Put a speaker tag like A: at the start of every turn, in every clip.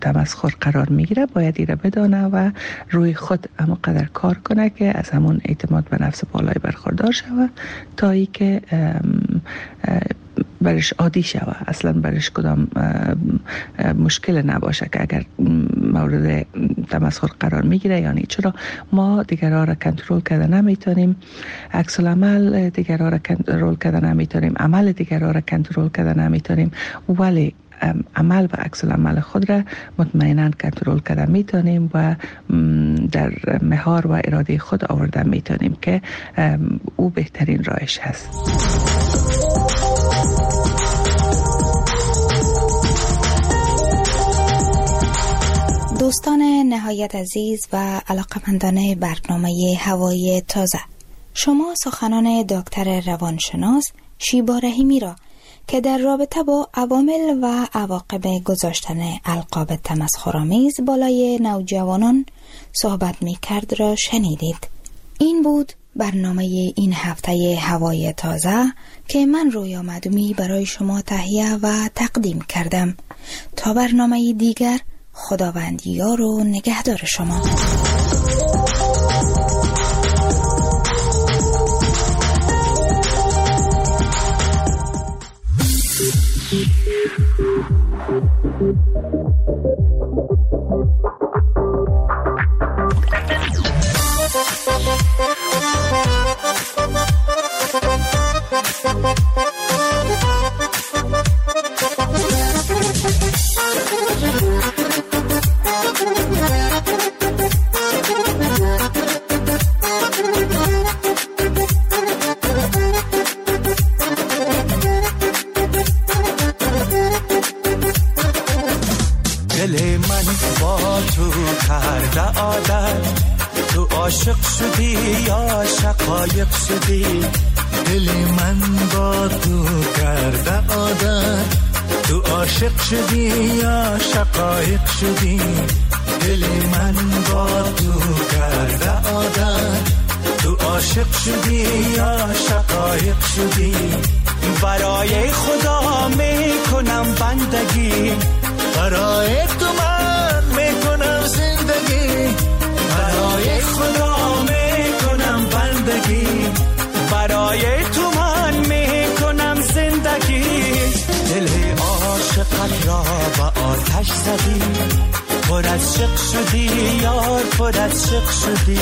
A: تمسخر قرار میگیره باید ایره بدانه و روی خود اما قدر کار کنه که از همون اعتماد به نفس بالای برخوردار شوه تا ای که برش عادی شوه، اصلا برش کدام مشکل نباشه که اگر مورد تمسخر قرار میگیره. یعنی چرا ما دیگرها را کنترل کرده نمیتونیم، عکس العمل دیگرها را کنترل کرده نمیتونیم، عمل دیگرها را کنترل کرده نمیتونیم، ولی عمل و عکس العمل خود را مطمئناً کنترل کرده میتونیم و در مهار و اراده خود آورده میتونیم که او بهترین راهش هست.
B: دوستان نهایت عزیز و علاقمندان برنامه هوای تازه، شما سخنان دکتر روانشناس شیبا رحیمی را که در رابطه با عوامل و عواقب گذاشتن القاب تمسخرآمیز بالای نوجوانان صحبت می کرد را شنیدید. این بود برنامه این هفته هوای تازه که من رویا مدومی برای شما تهیه و تقدیم کردم. تا برنامه دیگر، خداوند یار و نگهدار شما.
C: دل من با تو کرده عادت، تو عاشق شدی یا شقایق شدی. دل من با تو کرده عادت، تو عاشق شدی یا شقایق شدی. دل من با تو کرده عادت، تو عاشق شدی یا شقایق شدی. برای خدا میکنم بندگی، برای تو من میکنم زندگی. برای خدا میکنم بندگی، برای تو من میکنم زندگی. دل عاشقت را با آتش زدی، پر از شق شدی یار، پر از شق شدی.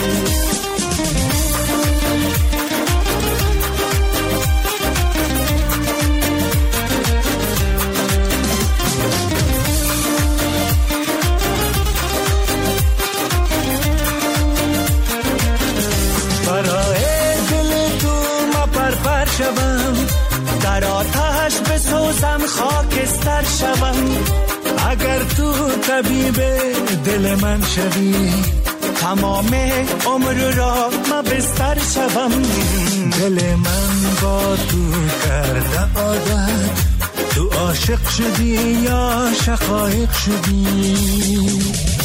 C: در آتش بسوزم خاکستر شوم. اگر تو طبیب دل من شوی، تمام عمر را ما بستر شوم. دل من با تو کرده عادت، تو عاشق شدی یا شقایق شدی.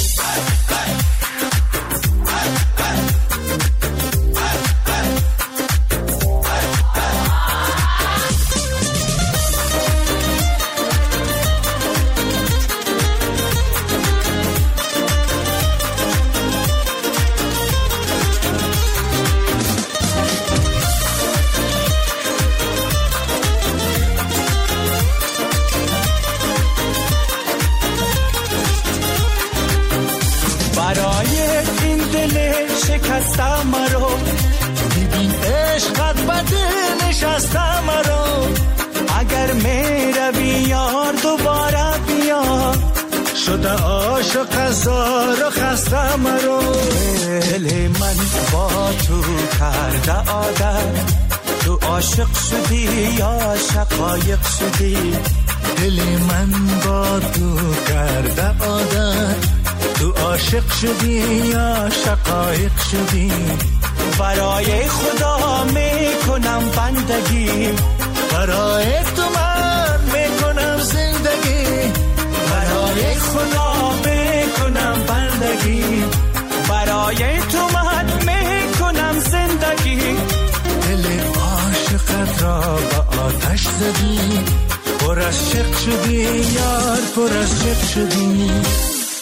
C: شکستم مرا، ببین عشقت بده نشستم مرا. اگر میروی یار دوباره بیا، شده عاشق هزار و خسته مرا. دل من با تو کرده عادت، تو عاشق شدی یا شقایق شدی. دل من با تو کرده عادت، تو عاشق شدی یا شقایق شدی. برای خدا میکنم بندگی، برای تو من میکنم زندگی. برای خدا میکنم بندگی، برای تو من میکنم زندگی. دل عاشقت را با آتش زدی، پر از شق شدی یار، پر از شق شدی.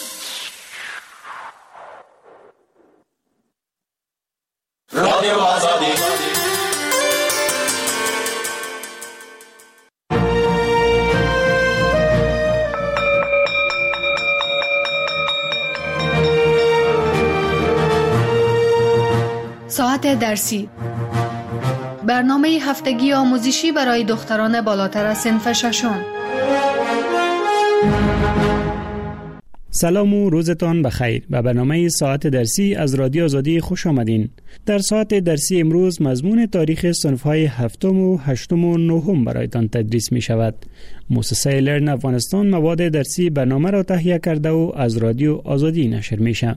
D: ساعت درسی، برنامه هفتگی آموزشی برای دختران بالاتر از صنف ششم.
E: سلام و روزتان بخیر. به برنامه ساعت درسی از رادیو آزادی خوش آمدین. در ساعت درسی امروز مضمون تاریخ صنف‌های هفتم و هشتم و نهم برایتان تدریس می شود. مؤسسه لرن افغانستان مواد درسی برنامه را تهیه کرده و از رادیو آزادی نشر می شود.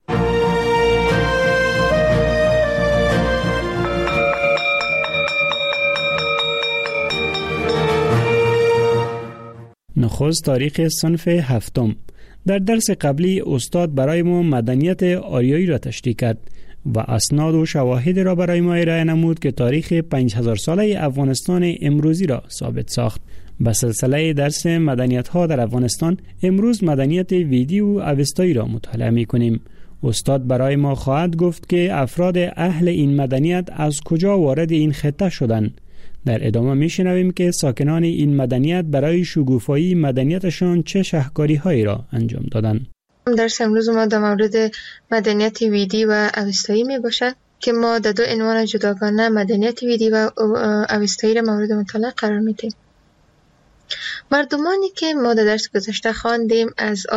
E: نخست تاریخ صنف هفتم. در درس قبلی استاد برای ما مدنیت آریایی را تشریح کرد و اسناد و شواهد را برای ما ارائه نمود که تاریخ 5000 ساله افغانستان امروزی را ثابت ساخت. به سلسله درس مدنیت ها در افغانستان امروز مدنیت ویدی و اوستایی را مطالعه می کنیم. استاد برای ما خواهد گفت که افراد اهل این مدنیت از کجا وارد این خطه شدند. در ادامه میشنویم که ساکنان این مدنیت برای شکوفایی مدنیتشان چه شاهکاری‌هایی را انجام دادند.
F: درس امروز ما در مورد مدنیت ویدی و اوستایی می باشد که ما در دو عنوان جداگانه مدنیت ویدی و اوستایی را مورد مطالعه قرار میدیم. مردمانی که ما در درس گذشته خواندیم از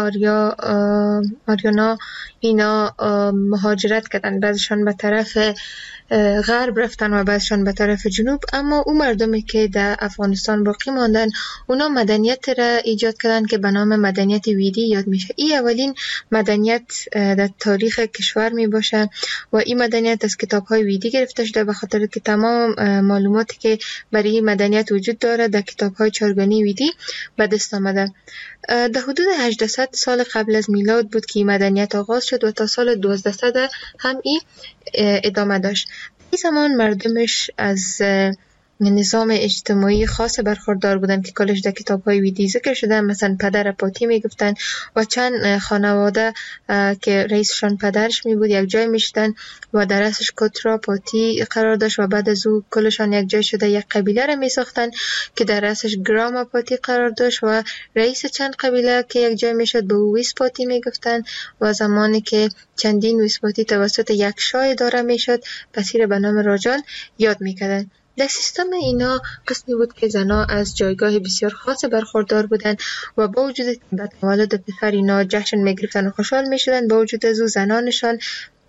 F: آریانا اینا مهاجرت کردن، بعضشان به طرف غرب رفتن و بعضشان به طرف جنوب، اما اون مردمی که در افغانستان باقی ماندن اونا مدنیت را ایجاد کردن که به نام مدنیت ویدی یاد میشه. این اولین مدنیت در تاریخ کشور می باشه و این مدنیت از کتاب های ویدی گرفته شده، به خاطر که تمام معلوماتی که برای این مدنیت وجود داره در کتاب های چارگانی ویدی به دست آمده. در حدود 800 سال قبل از میلاد بود که این مدنیت آغاز شد و تا سال 1200 هم این ادامه داشت. این زمان مردمش از نظام اجتماعی خاص برخوردار بودن که کلش در کتاب‌های ویدی ذکر شده. مثلا پدر پاتی میگفتن و چند خانواده که رئیسشان پدرش می بود یک جای میشدن و در رأسش کترا پاتی قرار داشت و بعد از او کلشان یک جای شده یک قبیله را می ساختن که در رأسش گراما پاتی قرار داشت و رئیس چند قبیله که یک جای میشد به او ویس پاتی میگفتن و زمانی که چندین ویس پاتی توسط یک شاه اداره میشد پس به نام راجان یاد میکردن. در سیستم اینا قسمی بود که زنها از جایگاه بسیار خاص برخوردار بودن و با وجود به تولد پسر اینا جشن میگرفتن و خوشحال میشدن، با وجود از او زنانشان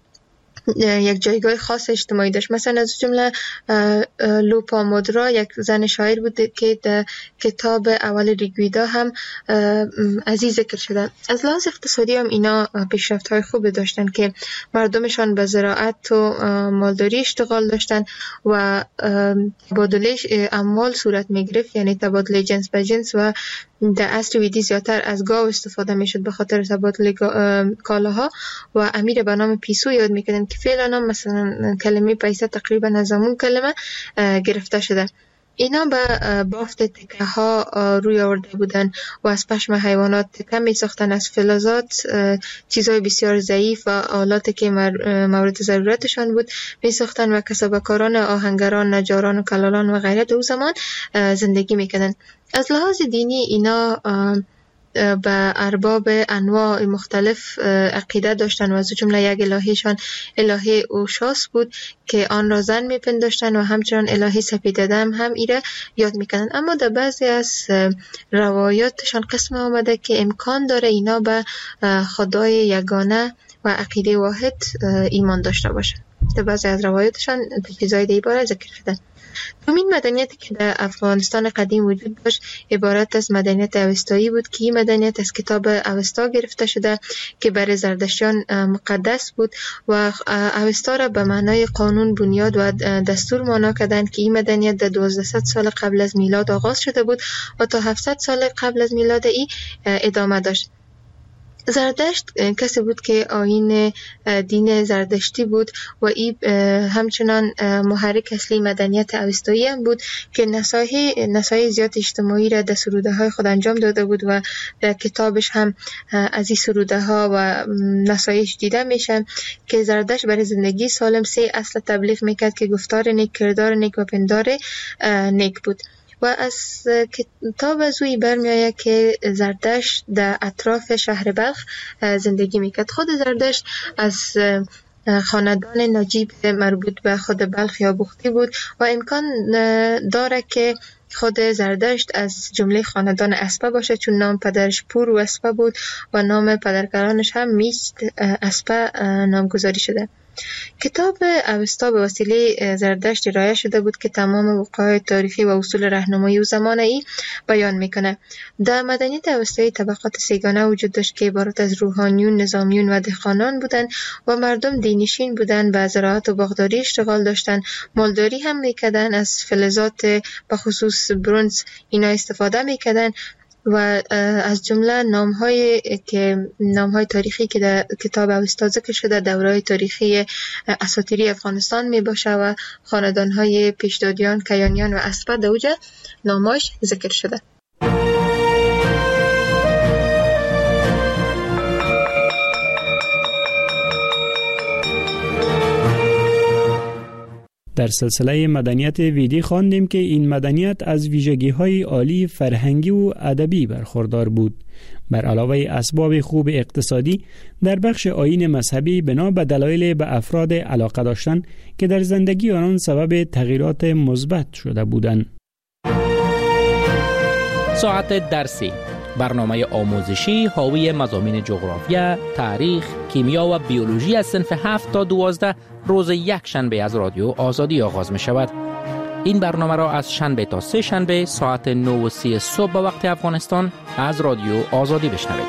F: یک جایگاه خاص اجتماعی داشت. مثلا از جمله لوپامودرا یک زن شاعر بود که در کتاب اول ریگویدا هم از این ذکر شده. از لحاظ اقتصادی هم اینا پیشرفت‌های خوب داشتن که مردمشان به زراعت و مالداری اشتغال داشتن و تبادله اموال صورت میگرفت، یعنی تبادله جنس به جنس، و در عصر ویدی زیادتر از گاو استفاده میشد به خاطر تبادل کالاها و امیر به نام پیسو یاد میکردن که فعلا مثلا کلمه پیسه تقریبا از همون کلمه گرفته شده. اینا به بافت تکه ها روی آورده بودن و از پشم حیوانات تکه می ساختن، از فلزات چیزهای بسیار ضعیف و آلاتی که مورد ضرورتشان بود می ساختن و کسبکاران آهنگران، نجاران و کلالان و غیره در زمان زندگی می کردن. از لحاظ دینی اینا به ارباب انواع مختلف عقیده داشتن و از جمله یک الهیشان الهه اوشاس بود که آن را زن میپنداشتن و همچنان الهه سپیددم هم ایره یاد میکنن. اما در بعضی از روایاتشان قسم آمده که امکان داره اینا به خدای یگانه و عقیده واحد ایمان داشته باشن. در بعضی از روایاتشان چیزهای دیگه باره ذکر شده. دومین مدنیتی که در افغانستان قدیم وجود داشت عبارت از مدنیت اوستایی بود که این مدنیت از کتاب اوستا گرفته شده که برای زردشتیان مقدس بود و اوستا را به معنای قانون، بنیاد و دستور معنا کردند که این مدنیت در 1200 سال قبل از میلاد آغاز شده بود و تا 700 سال قبل از میلاد ای ادامه داشت. زردشت کسی بود که آیین دین زردشتی بود و این همچنان محرک اصلی مدنیت اوستایی هم بود که نصایح زیاد اجتماعی را در سروده های خود انجام داده بود و در کتابش هم از این سروده ها و نصایح دیده میشن که زردشت برای زندگی سالم 3 اصل تبلیغ میکرد که گفتار نیک، کردار نیک و پندار نیک بود. و از کتاب از اوی برمی آید که زردشت در اطراف شهر بلخ زندگی میکرد. خود زردشت از خاندان نجیب مربوط به خود بلخ یا بختی بود و امکان داره که خود زردشت از جمله خاندان اسپه باشه، چون نام پدرش پور و اسپه بود و نام پدرکلانش هم میست اسپه نامگذاری شده. کتاب اوستا به وسیله زردشت ارائه شده بود که تمام وقایع تاریخی و اصول راهنمایی و زمانه‌ای بیان میکنه. در مدنیت اوستایی طبقات سیگانه وجود داشت که عبارت از روحانیون، نظامیون و دهقانان بودند و مردم دینشین بودند و زراعت و باغداری اشتغال داشتند. مالداری هم میکردند، از فلزات به خصوص برنز اینا استفاده میکردند و از جمله نام‌های تاریخی که در کتاب اوستا ذکر شده دوره‌های تاریخی اساطیری افغانستان می باشه و خاندان‌های پیشدادیان، کیانیان و اسپه در اوج نام‌هاش ذکر شده.
E: در سلسله مدنیت ویدی خواندیم که این مدنیت از ویژگی‌های عالی فرهنگی و ادبی برخوردار بود. بر علاوه اسباب خوب اقتصادی، در بخش آیین مذهبی بنا به دلایل به افراد علاقه داشتن که در زندگی آنان سبب تغییرات مثبت شده بودند.
G: ساعت درسی، برنامه آموزشی حاوی مضامین جغرافیا، تاریخ، کیمیا و بیولوژی از صنف 7 تا 12 روز یک شنبه از رادیو آزادی آغاز می شود. این برنامه را از شنبه تا سه شنبه ساعت 9:30 صبح به وقت افغانستان از رادیو آزادی بشنوید.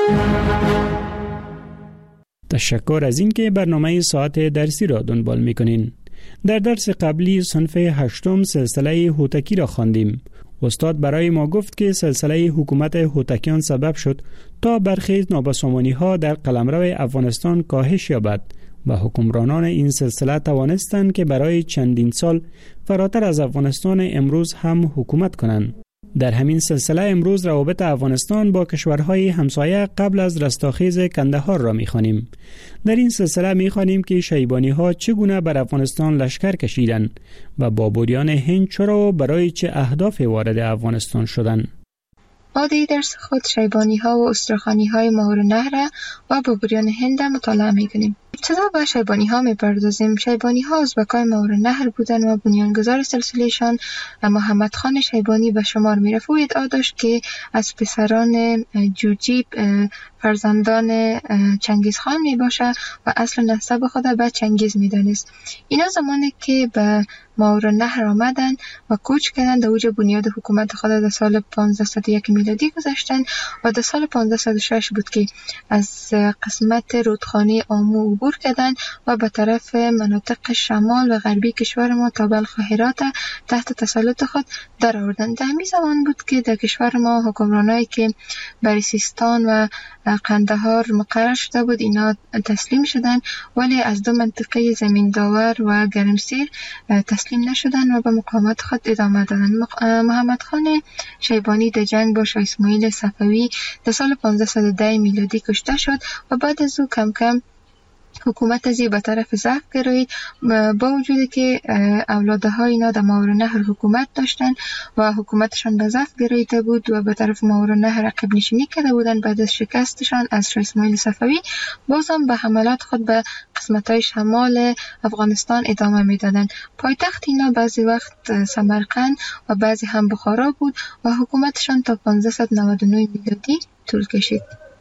E: تشکر از اینکه برنامه ساعت درسی را دنبال می‌کنین. در درس قبلی صنف 8 سلسله هوتکی را خواندیم. استاد برای ما گفت که سلسله حکومت هوتکیان سبب شد تا برخی نابسامانی‌ها در قلمرو افغانستان کاهش یابد و حکمرانان این سلسله توانستند که برای چندین سال فراتر از افغانستان امروز هم حکومت کنند. در همین سلسله امروز روابط افغانستان با کشورهای همسایه قبل از رستاخیز کندهار را می‌خوانیم. در این سلسله می‌خوانیم که شیبانی‌ها چگونه بر افغانستان لشکر کشیدند و بابریان هند چرا و برای چه اهدافی وارد افغانستان شدند.
F: ما در درس خود شیبانی‌ها و استرخانی‌های ماورالنهر و بابریان هند مطالعه می‌کنیم. ابتدا به شیبانی‌ها می‌پردازیم. شیبانی‌ها ازبکای ماورالنهر بودند و بنیانگذار سلسله‌شان محمد خان شیبانی به شمار می‌رفت. او ادعا داشت که از پسران جوجیب فرزندان چنگیز خان میباشه و اصل نسب خود به چنگیز میدانست. اینا زمانی که به ماورالنهر آمدن و کوچ کردن در اوج بنیاد حکومت خود در سال 1501 میلادی گذاشتن و در سال 1506 بود که از قسمت رودخانه آمو عبور کردن و به طرف مناطق شمال و غربی کشور ما تا بلخ و هرات تحت تسلط خود در آوردن. در همین زمان بود که در کشور ما حکمرانایی که بر سیستان و قندهار مقرر شده بود اینا تسلیم شدن، ولی از دو منطقه زمین داور و گرمسیر تسلیم نشدن و به مقاومت خود ادامه دادن. محمد خان شیبانی در جنگ با شاه اسماعیل صفوی در سال 1510 میلادی کشته شد و بعد از او کم کم حکومت ازی به طرف ضعف گرایید، با وجودی که اولادهای اینا در ماورالنهر حکومت داشتن و حکومتشان به ضعف گراییده بود و به طرف ماورالنهر عقب نشینی کرده بودن. بعد از شکستشان از شاه اسماعیل صفوی بازم به حملات خود به قسمت‌های شمال افغانستان ادامه میدادند. پایتخت اینا بعضی وقت سمرقند و بعضی هم بخارا بود و حکومتشان تا 1599 میلادی طول کشید.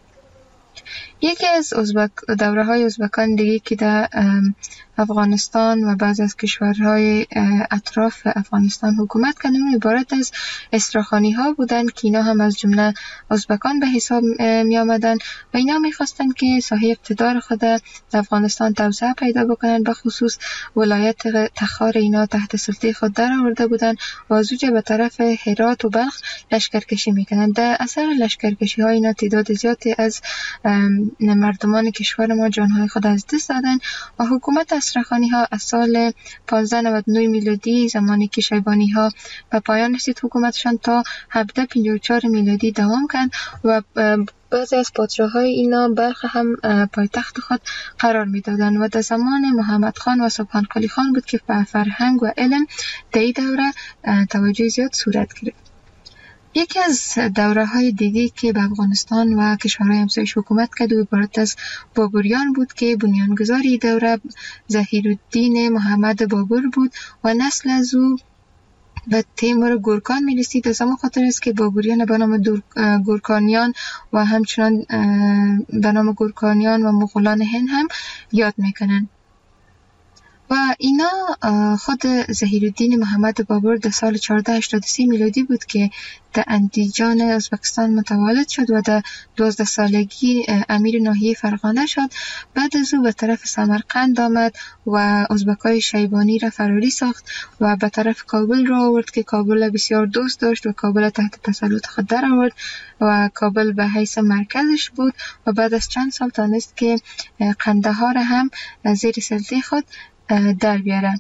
F: یکی از دوره‌های ازبکان دیگه که در افغانستان و بعض از کشورهای اطراف افغانستان حکومت کردن عبارت از استراخانی‌ها بودند که اینا هم از جمله ازبکان به حساب می آمدن و اینا می خواستن که ساحه اقتدار خود در افغانستان توسعه پیدا بکنن. به خصوص ولایت تخار اینا تحت سلطه خود در آورده بودن و از اونجا به طرف هرات و بلخ لشکرکشی میکنن. در اثر لشکرکشی ها اینا تعداد زیادی از مردمان کشور ما جانهای خود از دست دادن و حکومت استراخانی ها از سال 1599 میلادی زمانی که شیبانی ها به پایان رسید حکومتشان تا 1754 میلادی دوام کرد و بعضی از پادشاه‌های اینا بلخ هم پایتخت خود قرار می‌دادند و در زمان محمد خان و سبحان قلی خان بود که به فرهنگ و علم در این دوره توجه زیاد صورت گرفت. یکی از دوره‌های دیگه که به افغانستان و کشورهای همسایش حکومت کرد و عبارت از بابریان بود که بنیانگذاری دوره ظهیرالدین محمد بابر بود و نسل از او به تیمور گورکان می رسید. از همون خاطر است که بابریان به نام گورکانیان و همچنان به نام گورکانیان و مغولان هند هم یاد میکنن. و اینا خود ظهیرالدین محمد بابر در سال 1483 میلادی بود که در اندیجان ازبکستان متولد شد و در 12 سالگی امیر ناحیه فرغانه شد. بعد از او به طرف سمرقند آمد و ازبکای شیبانی را فراری ساخت و به طرف کابل را آورد که کابل بسیار دوست داشت و کابل تحت تسلط خود در آورد و کابل به حیث مرکزش بود و بعد از چند سال تانست که قندهار هم زیر سلطه خود در بیاره.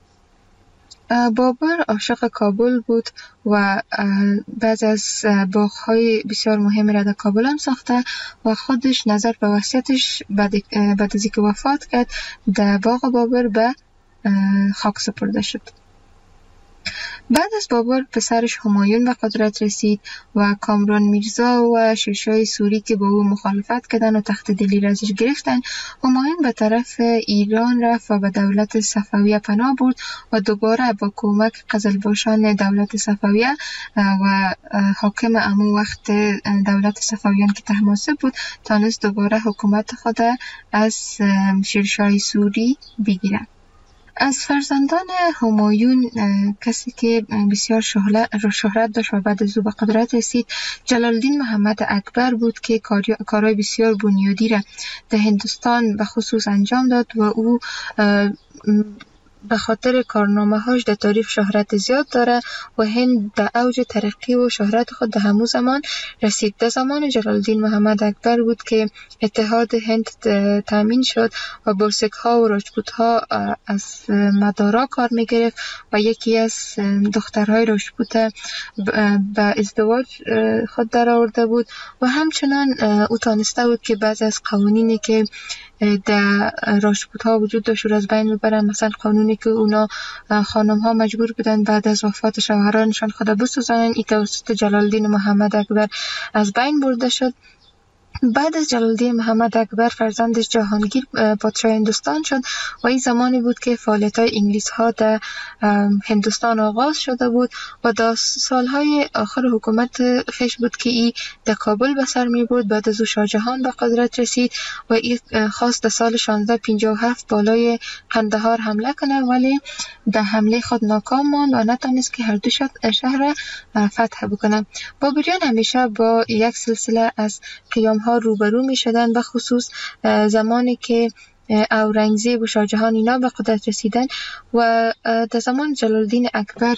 F: بابر عاشق کابل بود و بعض از باغ‌های بسیار مهم را در کابل هم ساخته و خودش نظر به وصیتش بعد از اینکه وفات کرد در باغ بابر به خاک سپرده شد. بعد از بابر پسرش همایون به قدرت رسید و کامران میرزا و شیرشاه سوری که با او مخالفت کردن و تخت دلی را ازش گرفتن. همایون به طرف ایران رفت و به دولت صفویه پناه برد و دوباره با کمک قزلباشان دولت صفویه و حاکم امو وقت دولت صفویان که طهماسب بود تانست دوباره حکومت خود از شیرشاه سوری بگیرد. از فرزندان همایون کسی که بسیار شهرت داشت و بعد از او به قدرت رسید جلالالدین محمد اکبر بود که کارهای بسیار بنیادی را در هندوستان به خصوص انجام داد و او به خاطر کارنامه‌هاش در تاریخ شهرت زیاد داره و هند در اوج ترقی و شهرت خود در همون زمان رسید. در زمان جلالالدین محمد اکبر بود که اتحاد هند تامین شد و بلسک‌ها و راجپوت‌ها از مدارا کار می‌گرفت و یکی از دخترهای راجپوت به ازدواج خود در آورده بود و همچنان او تانسته بود که بعضی از قوانینی که در راجپوت ها وجود داشت رو از بین ببرن. مثلا قانونی که اونا خانم ها مجبور بودن بعد از وفات شوهرانشان خود بسوزانن، این توسط جلالالدین محمد اکبر از بین برده شد. بعد از جلالالدین محمد اکبر فرزندش جهانگیر پادشاه هندوستان شد و این زمانی بود که فعالیت‌های انگلیس ها در هندوستان آغاز شده بود و در سالهای آخر حکومت خیش بود که این در کابل به سر می برد. بعد از او شاه جهان به قدرت رسید و این خواست در سال 1657 بالای قندهار حمله کنه ولی در حمله خود ناکام ماند و نتونست که هر دو شهر فتح بکنه. بابریان همیشه با یک سلسله از قیام ها روبرو می شدن، به خصوص زمانی که اورنگزیب و شاه جهان اینا به قدرت رسیدن و در زمان جلالالدین اکبر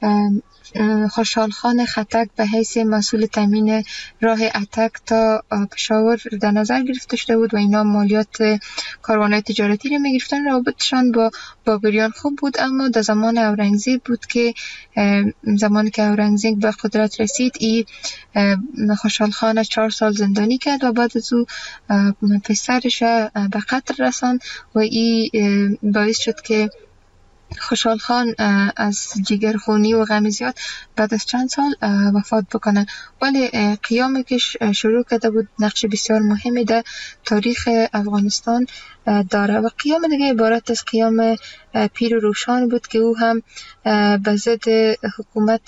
F: خوشحال خان خټک به حیث مسئول تامین راه اتک تا پشاور در نظر گرفته شده بود و اینا مالیات کاروان‌های تجارتی رو می‌گرفتن. رابطشان با بابریان خوب بود، اما در زمان اورنگزیب بود که زمانی که اورنگزیب به قدرت رسید این خوشحال خان 4 سال زندانی کرد و بعد از او پسرش به قتل رساند و این باعث شد که خوشحال خان از جگرخونی و غم زیاد بعد از چند سال وفات بکنه. ولی قیامی که شروع کرده بود نقش بسیار مهمی در تاریخ افغانستان داره و قیام دیگه عبارت از قیام پیر و روشان بود که او هم به ضد حکومت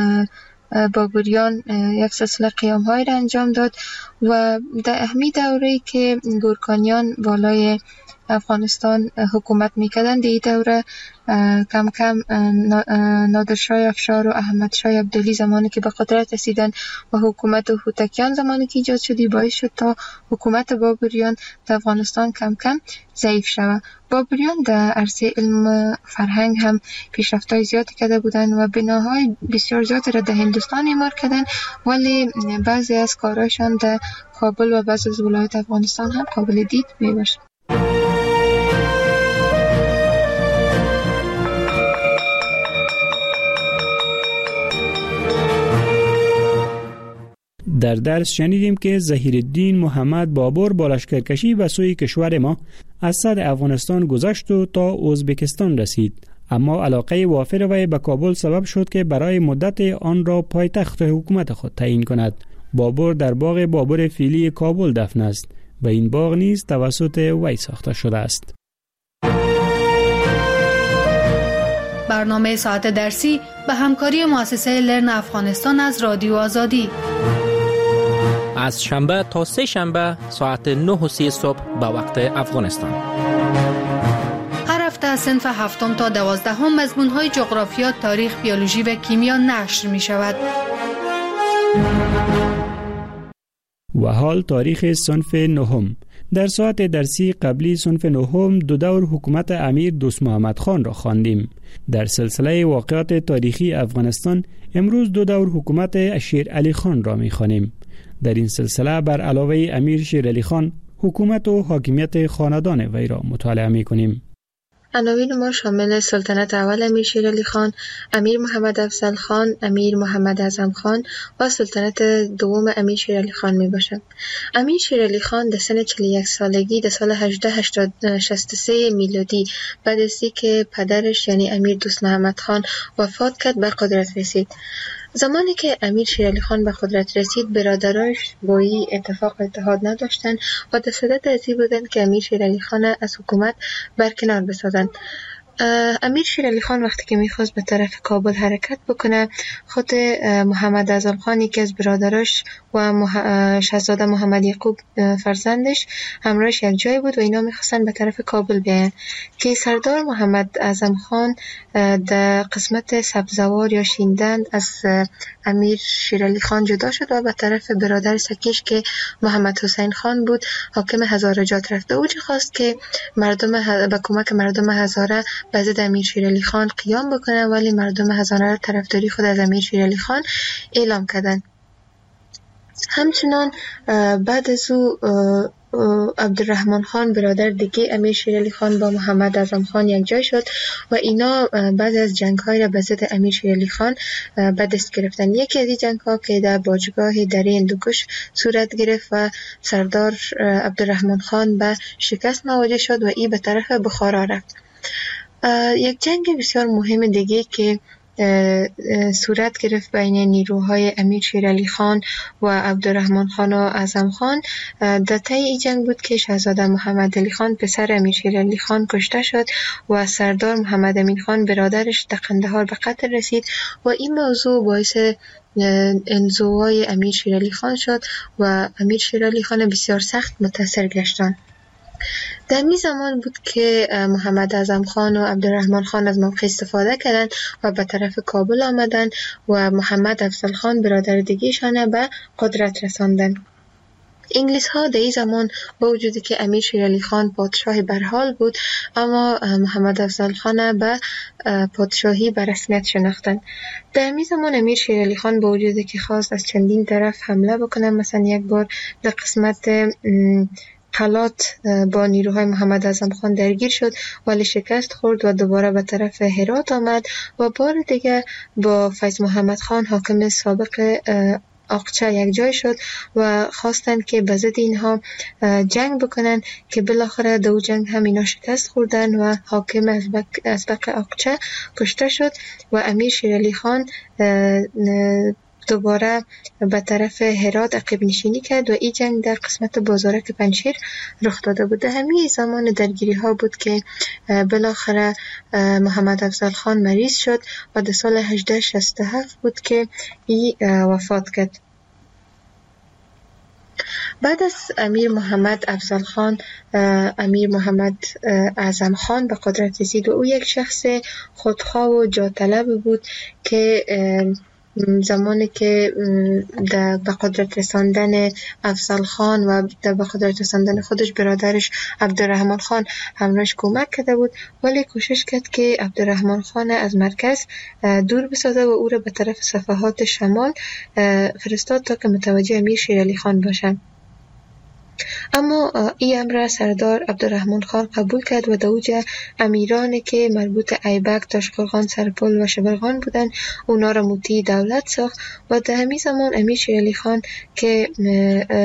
F: بابریان یک سلسله قیام‌هایی را انجام داد و در اهمی دوره‌ای که گورکانیان بالای افغانستان حکومت میکردن در این دوره کم کم نادرشاه افشار و احمد شاه عبدالی زمانی که به قدرت رسیدن و حکومت هوتکیان زمانی که ایجاد شد باعث شد تا حکومت بابریان در افغانستان کم کم ضعیف شود. بابریان در عرصه علم فرهنگ هم پیشرفت‌های زیادی کرده بودند و بناهای بسیار زیادی را در هندوستان اعمار کردند ولی بعضی از کارهایشان در کابل و بعضی از ولایات افغانستان هم قابل دید میباشد.
E: در درس شنیدیم که ظهیرالدین محمد بابر با لشکرکشی به سوی کشور ما از صد افغانستان گذشت و تا ازبکستان رسید، اما علاقه وافر وی به کابل سبب شد که برای مدت آن را پایتخت حکومت خود تعیین کند. بابر در باغ بابر فیلی کابل دفن است و این باغ نیز توسط وی ساخته شده است.
D: برنامه ساعت درسی به همکاری مؤسسه لرن افغانستان از رادیو آزادی.
G: از شنبه تا سه شنبه ساعت 9:30 صبح به وقت افغانستان.
D: هر هفته از صنف 7 تا 12 مضمون‌های جغرافیا، تاریخ، بیولوژی و کیمیا نشر می شود.
E: و حال تاریخ صنف 9. در ساعت درسی قبلی صنف 9 دو دور حکومت امیر دوست محمد خان را خواندیم. در سلسله واقعات تاریخی افغانستان امروز دو دور حکومت شیر علی خان را می خوانیم. در این سلسله بر علاوه امیر شیر علی خان حکومت و حاکمیت خاندان وی را مطالعه می کنیم.
F: عناوین ما شامل سلطنت اول امیر شیر علی خان، امیر محمد افضل خان، امیر محمد اعظم خان و سلطنت دوم امیر شیر علی خان می باشد. امیر شیر علی خان در سن 41 سالگی در سال 1863 میلادی بعد از اینکه پدرش یعنی امیر دوست محمد خان وفات کرد به قدرت رسید. زمانی که امیر شیر علی خان به قدرت رسید، برادرایش با این اتحاد نداشتند و در صدد از این بودند که امیر شیر علی خان از حکومت برکنار بسازند. امیر شیر علی خان وقتی که میخواست به طرف کابل حرکت بکنه، خود محمد اعظم خان یکی از برادراش و شاهزاده محمد یعقوب فرزندش همراهش یک جای بود و اینا میخواستن به طرف کابل بیاین که سردار محمد اعظم خان در قسمت سبزوار یا شیندند از امیر شیر علی خان جدا شد و به طرف برادر سکیش که محمد حسین خان بود حاکم هزارجات رفت. او خواست که به کمک مردم هزاره به ضد امیر شیر علی خان قیام بکنه، ولی مردم هزاره طرفداری خود از امیر شیر علی خان اعلام کردند. همچنان بعد از او عبدالرحمن خان برادر دیگه امیر شیر علی خان با محمد اعظم خان یک جای شد و اینا بعد از جنگ‌های را به ضد امیر شیر علی خان به دست گرفتن. یکی از این جنگ‌ها که در باجگاه دره هندوکش صورت گرفت و سردار عبدالرحمن خان به شکست مواجه شد و این به طرف بخارا رفت. یک جنگ بسیار مهم دیگه که صورت گرفت بین نیروهای امیر شیر علی خان و عبدالرحمن خان و اعظم خان در طی این جنگ بود که شاهزاده محمد علی خان پسر امیر شیر علی خان کشته شد و سردار محمد امین خان برادرش در قندهار به قتل رسید و این موضوع باعث انزوای امیر شیر علی خان شد و امیر شیر علی خان بسیار سخت متاثر گشتند. در می زمان بود که محمد اعظم خان و عبدالرحمن خان از موقع استفاده کردند و به طرف کابل آمدند و محمد افضل خان برادر دیگه‌شان به قدرت رساندند. انگلیس ها در این زمان با وجودی که امیر شیر علی خان پادشاه برحال بود، اما محمد افضل خان به پادشاهی به رسمیت شناختند. در این زمان امیر شیر علی خان با وجودی که خواست از چندین طرف حمله بکنه، مثلا یک بار در قسمت حالات با نیروهای محمد اعظم خان درگیر شد ولی شکست خورد و دوباره به طرف هرات آمد و بار دیگه با فیض محمد خان حاکم سابق اقچه یک جای شد و خواستند که به ضد اینها جنگ بکنن که بالاخره دو جنگ هم اینا شکست خوردن و حاکم ازبق اقچه کشته شد و امیر شیر علی خان دوباره به طرف هرات عقب نشینی کرد و این جنگ در قسمت بازارک پنجشیر رخ داده بود. همین زمان درگیری ها بود که بالاخره محمد افضل خان مریض شد و در سال 1867 بود که این وفات کرد. بعد از امیر محمد افضل خان امیر محمد اعظم خان به قدرت رسید و او یک شخص خودخواه و جاطلب بود که زمانی که به قدرت رساندن افضل خان و به قدرت رساندن خودش برادرش عبدالرحمن خان همراهش کمک کرده بود، ولی کوشش کرد که عبدالرحمن خان از مرکز دور بسازه و او را به طرف صفحات شمال فرستاد تا که متوجه امیر شیر علی خان باشند. اما این امر سردار عبدالرحمن خان قبول کرد و دوجه امیرانی که مربوط ایبک، تاشقرغان، سرپل و شبرغان بودند اونا را مطیع دولت ساخت و در همین زمان امیر شیر علی خان که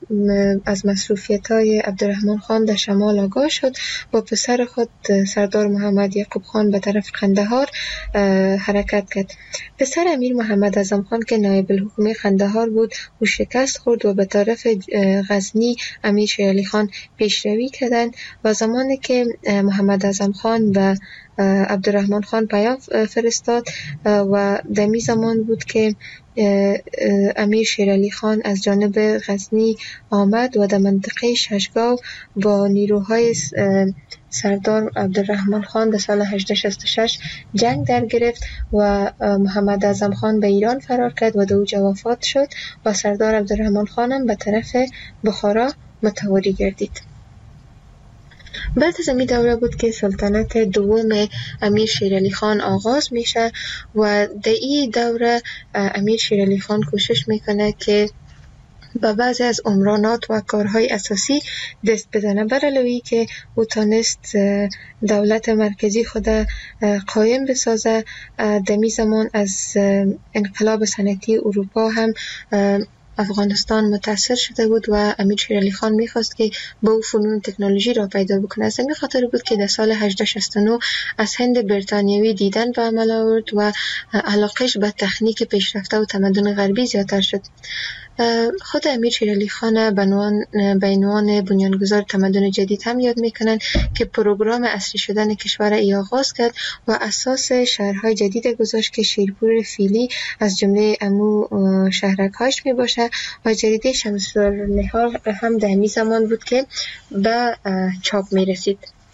F: از مصروفیت‌های عبدالرحمن خان در شمال آگاه شد و پسر خود سردار محمد یعقوب خان به طرف قندهار حرکت کرد. پسر امیر محمد اعظم خان که نایب الحکومه قندهار بود او شکست خورد و به طرف غزنی امیر شیر علی خان پیشروی کردند و زمانی که محمد اعظم خان و عبدالرحمن خان پیام فرستاد و دمی زمان بود که امیر شیر علی خان از جانب غزنی آمد و در منطقه ششگاو با نیروهای سردار عبدالرحمن خان در سال 1866 جنگ در گرفت و محمد اعظم خان به ایران فرار کرد و در اوجا وفات شد و سردار عبدالرحمن خان هم به طرف بخارا متواری گردید. بعد از این دوره بود که سلطنت دوم امیر شیر علی خان آغاز میشه و در این دوره امیر شیر علی خان کوشش میکنه که با بعضی از عمرانات و کارهای اساسی دست بزنه، بر علاوه که او تانست دولت مرکزی خود قایم بسازه. دمی زمان از انقلاب صنعتی اروپا هم افغانستان متاثر شده بود و امیر شیر علی خان میخواست که با او فنون تکنولوژی را پیدا بکنه. از این خاطر بود که در سال 1869 از هند بریتانیایی دیدن به عمل آورد و علاقش به تکنیک پیشرفته و تمدن غربی زیادتر شد. خود امیر شیر علی خان به عنوان بنیانگذار تمدن جدید هم یاد میکنن که پروگرام عصری شدن کشور ای آغاز کرد و اساس شهرهای جدید گذاشت که شیرپور فیلی از جمله امو شهرک‌هاش می باشه و جریده شمس النهار هم در همین زمان بود که به چاپ می رسید.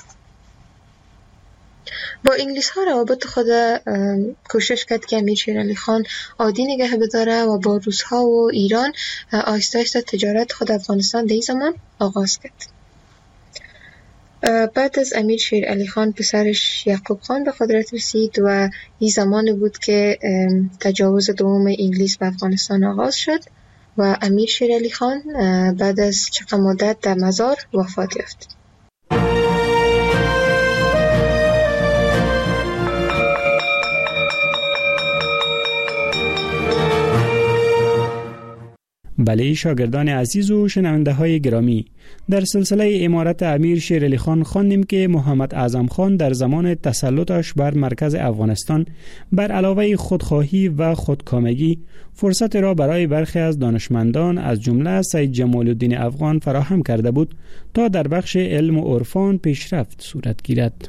F: با انگلیس ها روابط خود کوشش کرد که امیر شیر علی خان عادی نگه بداره و با روس ها و ایران آهسته آهسته تجارت خود افغانستان در این زمان آغاز کرد. بعد از امیر شیر علی خان پسرش یعقوب خان به قدرت رسید و این زمان بود که تجاوز دوم انگلیس به افغانستان آغاز شد و امیر شیر علی خان بعد از چند مدت در مزار وفات یافت.
E: بله شاگردان عزیز و شنونده های گرامی، در سلسله امارت امیر شیر علی خان خواندیم که محمد اعظم خان در زمان تسلطش بر مرکز افغانستان بر علاوه خودخواهی و خودکامگی فرصت را برای برخی از دانشمندان از جمله سید جمال الدین افغان فراهم کرده بود تا در بخش علم و عرفان پیشرفت صورت گیرد.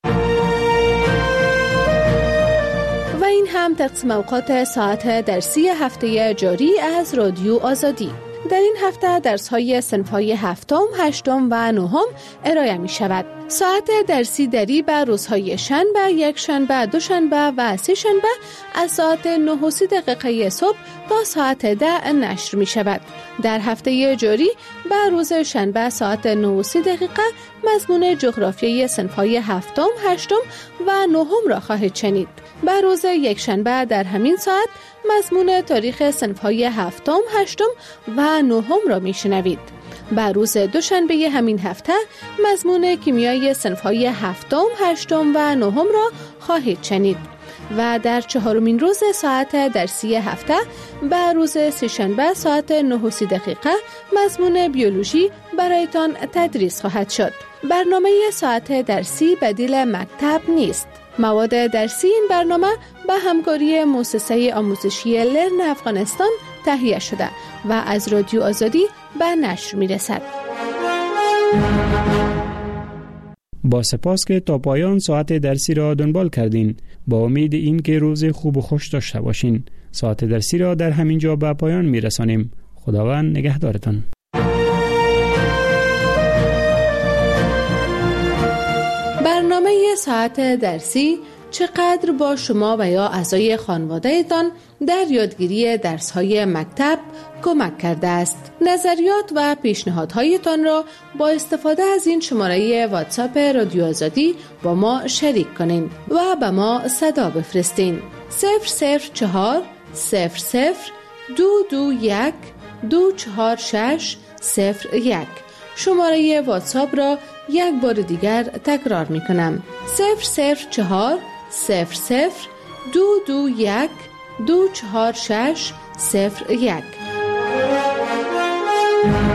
H: و این هم تقسیم اوقات ساعت درسی هفته جاری از رادیو آزادی. در این هفته درس‌های صنف‌های هفتم، هشتم و نهم ارائه می‌شود. ساعت درسی دری به روزهای شنبه، یکشنبه، دوشنبه و سه‌شنبه از ساعت 9:30 صبح تا ساعت 10 نشر می‌شود. در هفته جاری به روز شنبه ساعت 9:30 مضمون جغرافیای صنف‌های هفتم، هشتم و نهم را خواهید شنید. به روز یکشنبه در همین ساعت مضمون تاریخ صنف‌های هفتم، هشتم و نهم را میشنوید. به روز دوشنبه همین هفته مضمون کیمیای صنف‌های هفتم، هشتم و نهم را خواهید شنید. و در چهارمین روز ساعت درسی هفته به روز سه‌شنبه ساعت 9:30 مضمون بیولوژی برایتان تدریس خواهد شد. برنامه ساعت درسی بدیل مکتب نیست. مواد درسی این برنامه به همکاری مؤسسه آموزشی لرن افغانستان تهیه شده و از رادیو آزادی به نشر می‌رسد.
E: با سپاس که تا پایان ساعت درسی را دنبال کردین. با امید این که روز خوب و خوش داشته باشین. ساعت درسی را در همین جا به پایان می‌رسانیم. خداوند نگهدارتان.
H: برنامه ساعت درسی چقدر با شما و یا اعضای خانواده‌تان در یادگیری درس‌های مکتب کمک کرده است. نظریات و پیشنهادهایتان را با استفاده از این شماره واتساپ رادیو آزادی با ما شریک کنین و به ما صدا بفرستین. 004 00 221 246 01. شماره واتساپ را یک بار دیگر تکرار می کنم. 004 00 221 246 01.